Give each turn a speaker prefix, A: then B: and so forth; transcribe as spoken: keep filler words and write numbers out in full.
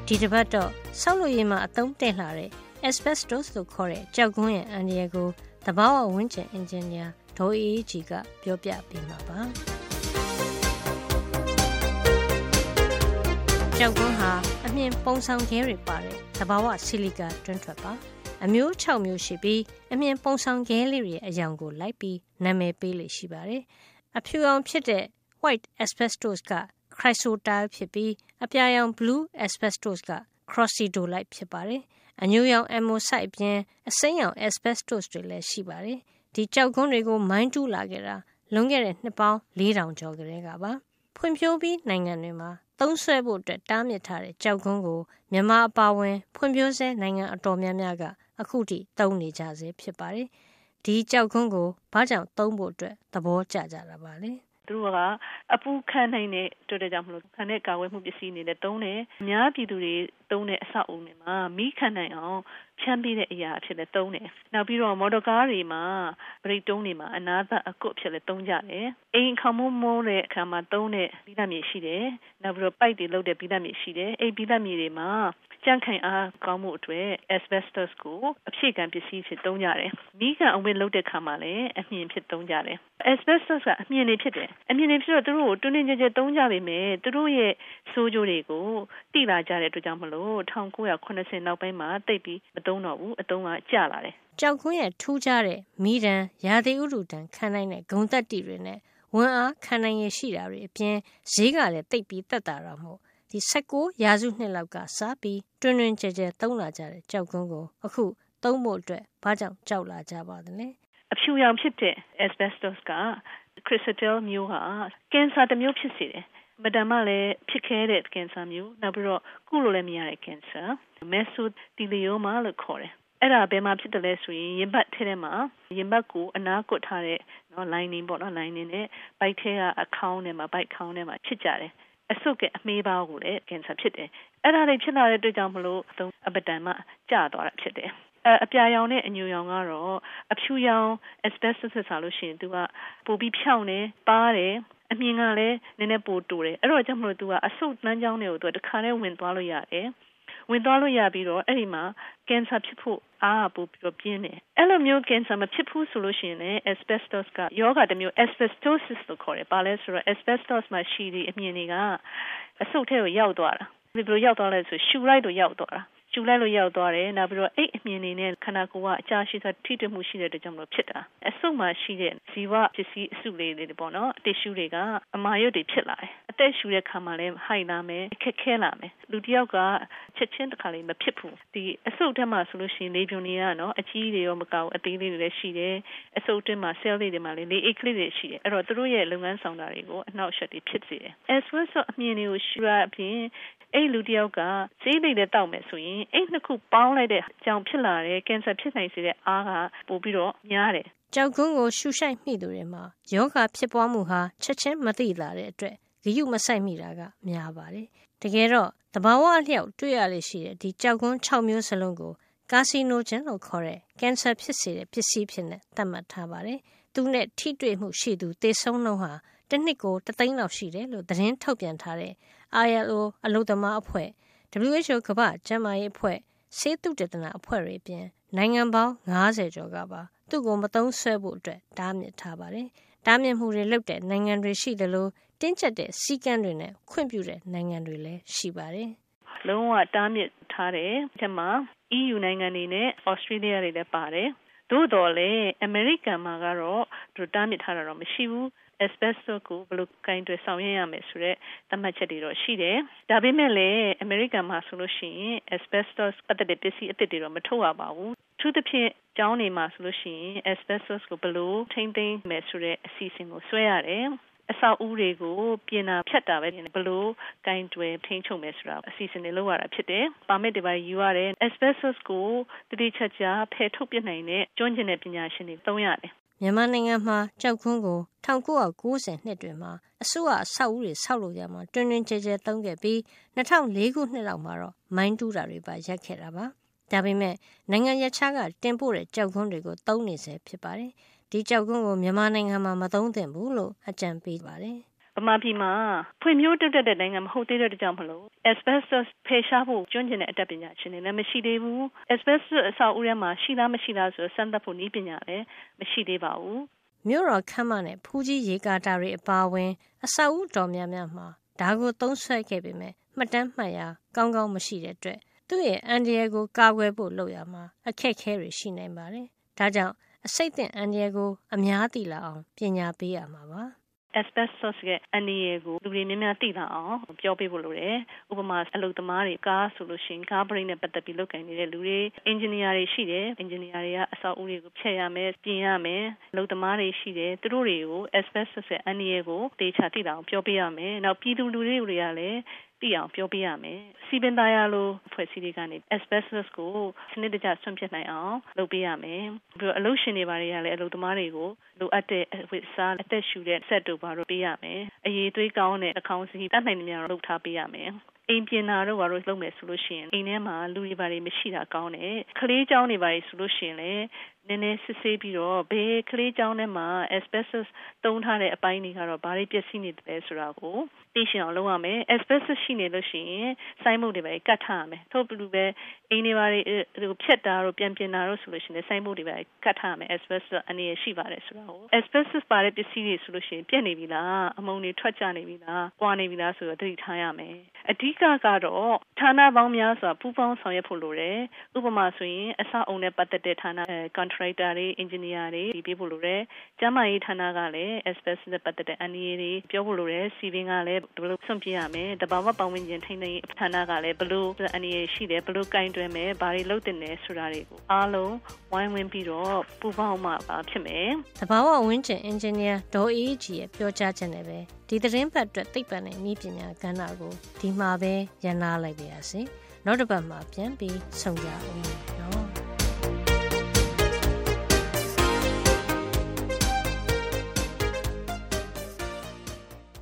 A: ဒီတစ်ပတ်တော့ဆောက်လုပ်ရေးမှာအသုံးတဲ့လာတဲ့ asbestos လို့ခေါ်တဲ့ကျောက်ကွန်းရဲ့အန္တရာယ်ကိုသဘာဝဝန်းကျင်အင်ဂျင်နီယာဒေါ်အေးကြီးကပြောပြပေးမှာပါကျောက်ကွန်းဟာအမြင်ပုံဆောင်ခဲတွေပါတဲ့သဘာဝဆီလီကာတွန်းထွက်ပါအမျိုး၆မျိုးရှိပြီးအမြင်ပုံဆောင်ခဲလေးတွေအယောင်ကိုလိုက်ပြီးနာမည်ပေးလို့ရှိပါတယ်အဖြူအောင်ဖြစ်တဲ့ white asbestos က chrysotile ဖြစ်ပြီးအပြာရောင် blue asbestos က crocidolite ဖြစ်ပါတယ်အညိုရောင် amosite အပြင်အစိမ်းရောင် asbestos တွေလည်းရှိပါတယ်ဒီကျောက်ကွန်းတွေကိုမိုင်းတူးလာခဲ့တာလွန်ခဲ့တဲ့နှစ်ပေါင်း၄ထောင်ကျော်ကလေးကပါဖွံ့ဖြိုးပြီးနိုင်ငံတွေမှာသုံးစွဲဖို့အတွက်တားမြစ်ထားတဲ့ကျောက်ကွန်းကိုမြန်မာအပါအဝင်ဖွံ့ဖြိုးဆဲနိုင်ငံအတော်များများကအခုထိသုံးနေကြဆဲဖြစ်ပါတယ်ဒီကျောက်ကွန်းကိုဘာကြောင့်သုံးဖို့အတွက်သဘောကျကြတာပါလဲ
B: သူတို့ကအပူခံနိုင်တဲ့တွေ့တဲ့ကြောင့်မလို့ခံတဲ့ကာဝယ်မှုပစ္စည်းအနေနဲ့သုံးတယ်အများပြည်သူတွေသုံးတဲ့အဆောက်အဦတွေမှာမိခံနိုင်အောင်ဖြန်းပေးတဲ့အရာအဖြစ်နဲ့သုံးတယ်နောက်ပြီးတော့မော်တော်ကားတွေမှာဘရိတ်တုံးတွေမှာအနာသအကွတ်ဖြစ်လဲသုံးကြတယ်အိမ်ခေါင်မိုးမိုးတဲ့အခါမှာသုံးတဲ့ဘိလမြေရှိတယ်နောက်ပြီးတော့ပိုက်တွေလုပ်တဲ့ဘိလမြေရှိတယ်အဲ့ဘိလမြေတွေမှာကြန့်ခိုင်အားကောင်းမှုအတွက် asbestos ကိုအဖြည့်ခံပစ္စည်းဖြစ်သုံးကြတယ်မိခံအဝတ်လုပ်တဲ့အခါမှာလည်းအမြင်ဖြစ်သုံးကြတယ် asbestos ကအမြင်တွေဖြစ်တယ်အမြင်တွေဖြစ်တော့သူတို့ကိုတွင်းတွင်းကျဲကျဲသုံးကြပေမဲ့သူတို့ရဲ့ဆိုးကျိုးတွေကိုသိလာကြတဲ့အတွက်ကြောင့်မလို့၁၉၇၀နောက်ပိုင်းမှာတိတ်ပြီးမသုံးတော့ဘူးအသုံးကကျလာတယ်
A: ကျောက်ကွန်းရဲ့ထူးခြားတဲ့မိဒံရာသီဥတုတံခံနိုင်တဲ့ဂုံတက်တီတွေနဲ့ဝန်အားခံနိုင်ရရှိတာတွေအပြင်ဈေးကလည်းတိတ်ပြီးတက်တာတော့မို့ဒီ၁၉ရာစုနှစ်လောက်ကစပြီးတွင်တွင်ကျဲကျဲသုံးလာကြတဲ့ကျောက်ကွန်းကိုအခုသုံးဖို့အတွက်ဘာကြောင့်ကြောက်လာကြပါသလဲ
B: အဖြူရောင်ဖြစ်တဲ့ asbestos က chrysotile မျိုးဟာကင်ဆာတစ်မျိုးဖြစ်စေတယ်မဒမလည်းဖြစ်ခဲ့တဲ့ကင်ဆာမျိုးနောက်ပြီးတော့ကုလို့လည်းမရတဲ့ကင်ဆာ mesothelioma လို့ခေါ်တယ်အဲ့ဒါဘယ်မှာဖြစ်တယ်လဲဆိုရင်ရင်ဘတ်ထဲထဲမှာရင်ဘတ်ကိုအနားကွတ်ထားတဲ့နော် lining ပေါ့နော် lining နဲ့ဗိုက်ထဲကအခေါင်းထဲမှာဗိုက်ခေါင်းထဲမှာဖြစ်ကြတယ်အဆုတ်ကအမေးပါးကိုလည်းကင်ဆာဖြစ်တယ်အဲ့ဒါလေးဖြစ်လာတဲ့အတွက်ကြောင့်မလို့အပဒံမှာကျသွားတာဖြစ်တယ်အပြာရောင်နဲ့အညိုရောင်ကတော့အဖြူရောင် asbestos ဆိုလို့ရှိရင်သူကပိုပြီးဖြောင်းနေပါတယ်အမြင်ကလည်းနည်းနည်းပိုတူတယ်အဲ့တော့ကြောင့်မလို့သူကအဆုတ်လမ်းကြောင်းတွေကိုသူတခါနဲ့ဝင်သွားလို့ရတယ်ဝင်သွားလို့ရပြီးတော့အဲ့ဒီမှာကင်ဆာဖြစ်ဖို့အားပိုပြီးတော့ပြင်းတယ်အဲ့လိုမျိုးကင်ဆာမဖြစ်ဘူးဆိုလို့ရှိရင်လည်း asbestos ကယောဂတစ်မျိုး asbestosis လို့ခေါ်တယ်။ဘာလဲဆိုတော့ asbestos မှာရှိတဲ့အမြင်တွေကအဆုတ်ထဲကိုရောက်သွားတာ။ဒီလိုရောက်သွားလဲဆိုရှူလိုက်လို့ရောက်သွားတာ။ရှူလိုက်လို့ရောက်သွားတယ်နောက်ပြီးတော့အဲ့အမြင်တွေနဲ့ခန္ဓာကိုယ်ကအကြာရှိစွာထိတွေ့မှုရှိတဲ့အတွက်ကြောင့်မလို့ဖြစ်တာအဆုတ်မှာရှိတဲ့ဇီဝပစ္စည်းအစုလေးတွေပေါ့နော်တစ်ရှူတွေကအမာရွတ်တွေဖြစ်လာတယ်အသက်ရှူတဲ့ခါမှာလည်းဟိုက်လာမယ်ခက်ခဲလာမယ်လူတစ်ယောက်ကချက်ချင်းတစ်ခါလေးမဖြစ်ဘူးဒီအဆုတ်ထဲမှာဆိုလို့ရှိရင်လေပြွန်တွေကနော်အကြီးတွေရောမကောက်အသေးလေးတွေလည်းရှိတယ်အဆုတ်ထဲမှာ cell လေးတွေမှာလည်းလေအိတ်ကလေးတွေရှိတယ်အဲ့တော့သူတို့ရဲ့လုပ်ငန်းဆောင်တာတွေကိုအနှောက်အယှက်တွေဖြစ်စေတယ် as well ဆိုအမြင်တွေကိုရှူရအပြင်အဲ့လူတယောက်ကဈေးလိမ်နဲ့တောက်မယ်ဆိုရင်အဲ့နှစ်ခုပေါင်းလိုက်တဲ့ကြောင့်ဖြစ်လာတဲ့ကင်ဆာဖြစ်နိုင်စေတဲ့အားကပိုပြီးတော့များတယ်
A: ကျောက်ကွန်းကိုရှူရှိုက်မိသူတွေမှာယောဂဖြစ်ပွားမှုဟာချက်ချင်းမသိလာတဲ့အတွက်ဂရုမစိုက်မိတာကများပါတယ်တကယ်တော့သဘာဝအလျောက်တွေ့ရလေရှိတဲ့ဒီကျောက်ကွန်း၆မျိုးစလုံးကိုကာစီနိုဂျင်လို့ခေါ်တဲ့ကင်ဆာဖြစ်စေတဲ့ပစ္စည်းဖြစ်နေသတ်မှတ်ထားပါတယ်သူနဲ့ထိတွေ့မှုရှိသူသေဆုံးနှုန်းဟာတစ်နှစ်ကိုတစ်သိန်းလောက်ရှိတယ်လို့သတင်းထုတ်ပြန်ထားတဲ့ I L O အလုပ်သမားအဖွဲ့ W H O ကမ္ဘာ့ကျန်းမာရေးအဖွဲ့ဆေးသုတေသနအဖွဲ့တွေအပြင်နိုင်ငံပေါင်း၅၀ကျော်ကပါသူ့ကိုမသုံးဆွဲဖို့အတွက်တားမြစ်ထားပါတယ်။တားမြစ်မှုတွေလုပ်တဲ့နိုင်ငံတွေရှိတယ်လို့တင်းကျပ်တဲ့စည်းကမ်းတွေနဲ့ခွင့်ပြုတဲ့နိုင်ငံတွေလည်းရှိပါတယ်
B: ။လုံးဝတားမြစ်ထားတယ်။ဒီမှာ E U နိုင်ငံတွေနဲ့ Australia တွေလည်းပါတယ်။သို့တော်လည်းအမေရိကန်မှာကတော့သူတားမြစ်ထားတာတော့မရှိဘူး။ asbestos ကိုဘယ်လိုကိုင်တွယ်ဆောင်ရွက်ရမယ်ဆိုတဲ့သတ်မှတ်ချက်တွေတော့ရှိတယ်။ဒါပေမဲ့လည်းအမေရိကန်မှာဆိုလို့ရှိရင် asbestos အသစ်တွေပစ္စည်းအသစ်တွေတော့မထုတ်ရပါဘူး။သူသဖြင့်ကျောင်းတွေမှာဆိုလို့ရှိရင် asbestos ကိုဘယ်လိုထိန်းသိမ်းမယ်ဆိုတဲ့အစီအစဉ်ကိုဆွဲရတယ်။အဆောက်အဦတွေကိုပြင်တာဖြတ်တာပဲဘယ်လိုကိုင်တွယ်ထိန်းချုပ်မယ်ဆိုတာအစီအစဉ်တွေလုပ်ရတာဖြစ်တယ်။ပါမစ်တွေပါယူရတယ်။ asbestos ကိုတတိချက်ချာဖယ်ထုတ်ပြနိုင်တဲ့ကျွမ်းကျင်တဲ့ပညာရှင်တွေသုံးရတယ်
A: ။မြန်မာနိုင်ငံမှာကျောက်ခွန်းကို၁၉၉၀နှစ်တွေမှာအစိုးရအဆောက်အဦတွေဆောက်လုပ်ရမှာတွင်တွင်ကျယ်ကျယ်သုံးခဲ့ပြီး၂၀၀၄ခုနှစ်လောက်မှာတော့မိုင်းတူးတာတွေပါရပ်ခဲ့တာပါ။ဒါပေမဲ့နိုင်ငံရခြားကတင်ပို့တဲ့ကျောက်ခွန်းတွေကိုသုံးနေဆဲဖြစ်ပါတယ်။ဒီကျောက်ကွန်းကိုမြန်မာနိုင်ငံမှာမသုံးသင့်ဘူးလို့အကြံပေးပါတယ်
B: ။ဗမာပြည်မှာဖွံ့ဖြိုးတိုးတက်တဲ့နိုင်ငံမဟုတ်သေးတဲ့ကြောင့်မလို့ asbestos ဖယ်ရှားဖို့ကျွမ်းကျင်တဲ့အတတ်ပညာရှင်တွေလည်းမရှိသေးဘူး asbestos အဆောက်အဦထဲမှာရှိလားမရှိလားဆိုစမ်းသပ်ဖို့နည်းပညာလည်းမရှိသေးပါဘူး
A: မြို့တော်ခမ်းမနဲ့ဖူးကြီးရေကာတာတွေအပါအဝင်အဆောက်အဦတော်များများမှာဒါကိုသုံးစွဲခဲ့ပေမဲ့မှတ်တမ်းမှတ်ရာကောင်းကောင်းမရှိတဲ့အတွက်သူ့ရဲ့အန္တရာယ်ကိုကာကွယ်ဖို့လုပ်ရမှာအခက်အခဲတွေရှိနိုင်ပါတယ်ဒါကြောင့်အစိတ်သင့်အန္တရာယ်ကိုအများသိလာအောင်ပညာပေးရမှာပါ
B: asbestos ရဲ့အန္တရာယ်ကိုလူတွေများများသိလာအောင်ပြောပေးဖို့လိုတယ်ဥပမာအလုပ်သမားတွေကားဆိုလို့ရှိရင်ကားဘရိတ်နဲ့ပတ်သက်ပြီးလုပ်ကိုင်နေတဲ့လူတွေ engineer တွေရှိတယ် engineer တွေကအဆောက်အဦတွေကိုဖျက်ရမယ်ပြင်ရမယ်အလုပ်သမားတွေရှိတယ်သူတို့တွေကို asbestos ရဲ့အန္တရာယ်ကိုသေချာသိလာအောင်ပြောပေးရမယ်နောက်ပြည်သူလူထုတွေကလည်းသိအောင်ပြောပေးရမယ်စီပင်သားရလို့ဖွဲ့စည်းတွေကနေ asbestos ကိုစနစ်တကျဆွန့်ပစ်နိုင်အောင်လုပ်ပေးရမယ်ပြီးတော့အလုပ်ရှင်တွေဘာတွေကလည်းအလုပ်သမားတွေကိုလိုအပ်တဲ့ဝတ်စားအသက်ရှူတဲ့ဆက်တို့ဘာတို့ပေးရမယ်အရေးသွေးကောင်းတဲ့အခေါင်းစီးတတ်နိုင်နေများလုပ်ထားပေးရမယ်အိမ်ပြင်တာတော့ဘာလို့လုပ်မယ်ဆိုလို့ရှိရင်အိမ်ထဲမှာလူတွေဘာတွေမရှိတာကောင်းတယ်ခလေးเจ้าတွေဘာတွေဆိုလို့ရှိရင်လည်းနည်းနည်းစစ်ဆေးပြီးတော့ဘယ်ခလေးเจ้าထဲမှာ asbestos သုံးထားတဲ့အပိုင်းတွေကတော့ဘာတွေပျက်စီးနေတယ်ဆိုတာကိုသိရှိအောင်လုပ်ရမယ် asbestos ရှိနေလို့ရှိရင်စိုင်းမုတ်တွေပဲကတ်ထားရမယ်ထို့တူပဲအိမ်တွေဘာတွေဖြတ်တာတော့ပြန်ပြင်တာတော့ဆိုလို့ရှိရင်စိုင်းမုတ်တွေပဲကတ်ထားရမယ် asbestos အနေရရှိပါတယ်ဆိုတာကို asbestos ပါတဲ့ပစ္စည်းတွေဆိုလို့ရှိရင်ပြက်နေပြီလားအမုံတွေထွက်ကျနေပြီလားကွာနေပြီလားဆိုတော့သတိထားရမယ်အဓိကကတော့ဌာနပေါင်းများစွာပူးပေါင်းဆောင်ရွက်ဖို့လိုတယ်ဥပမာဆိုရင်အဆောက်အုံနဲ့ပတ်သက်တဲ့ဌာန contractor တွေ engineer တွေဒီပြဖို့လိုတယ်ကျန်းမာရေးဌာနကလည်း asbestos နဲ့ပတ်သက်တဲ့အန္တရာယ်တွေပြောဖို့လိုတယ်စီပင်ကလည်းဘယ်လိုဆွန့်ပြရမယ်တဘာဝပတ်ဝန်းကျင်ထိန်းသိမ်းရေးဌာနကလည်းဘယ်လိုအန္တရာယ်ရှိတယ်ဘယ်လိုကင်တွယ်မယ်ဘာတွေလုပ်တင်တယ်ဆိုတာတွေကိုအားလုံးဝိုင်းဝန်းပြီးတော့ပူးပေါင်းမှပါဖြစ်မယ်
A: တဘာဝဝန်းကျင် engineer ဒေါ်အေးကြီးရဲ့ပြောကြားချက်နဲ့ပဲဒီသတင်းပတ်အတွက်သိပ္ပံနဲ့နည်းပညာကဏ္ဍကိုဒီမှာပဲရန်နာလိုက်ပါရစေနောက်တစ်ပတ်မှာပြန်ပြီးဆုံကြအောင်